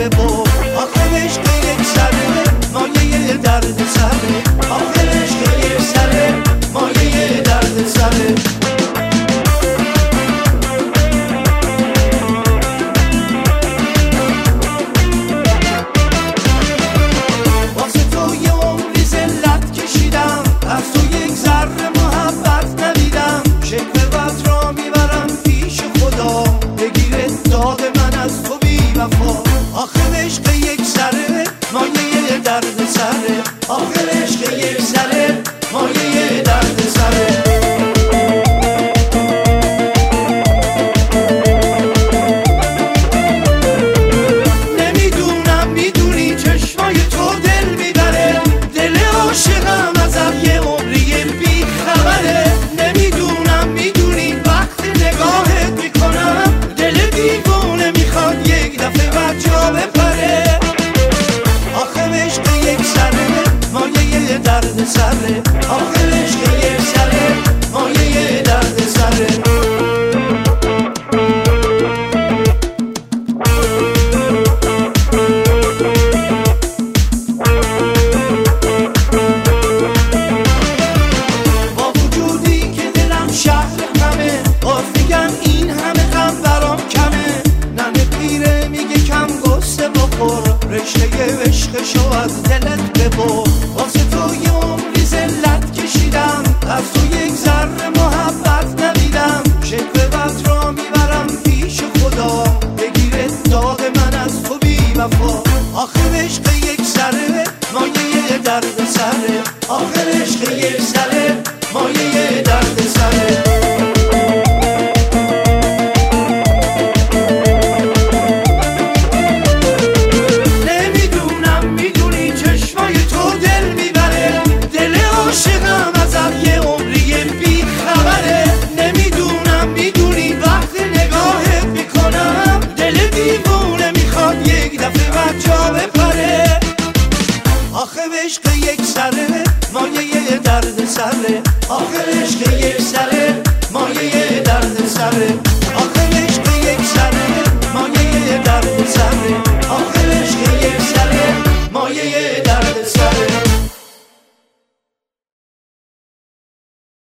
ببر. آخر عشق یک سره مایه درد سره. آخر عشق یک سره مایه درد سره. واسه تو یه عمری ذلت کشیدم، از تو یک ذره محبت ندیدم. شکوه بد را میبرم پیش خدا، بگیره داغ من از تو بی وفا. آخر عشق یک سره مایه درد سره. آخر عشق یک سره مایه درد سره. نمیدونم میدونی چشمای تو دل میبره، دل عاشقم ازت یه عمری بی خبره. نمیدونم میدونی وقتی نگاهت میکنم دل دیوونه میخواد یک دفعه بجا بپره. آخر عشق یک سره مایه درد سره. آخر عشق یک سره مایه درد سره. با وجودی که دلم شهر غمه، باز میگم این همه غم برام کمه. ننه پیره میگه کم گسته بخور، رشته عشقشو از دلت ببر. واسه تو یه عمری ذلت کشیدم، از تو یک ذره محبت ندیدم. شکوه بد را میبرم پیش خدا، بگیره داغ من از تو بی وفا. آخر عشق یک سره مایه درد سره. آخر عشق یک سره مایه درد سره. نمیدونم میدونی چشمای تو دل میبره، دل عاشقم ازت یه عمری بی خبره. نمیدونم میدونی وقتی نگاهت میکنم دل دیوونه میخواد یک دفعه بجا بپره. آخر عشق یک سره مایه درد سره. آخر عشق یک سره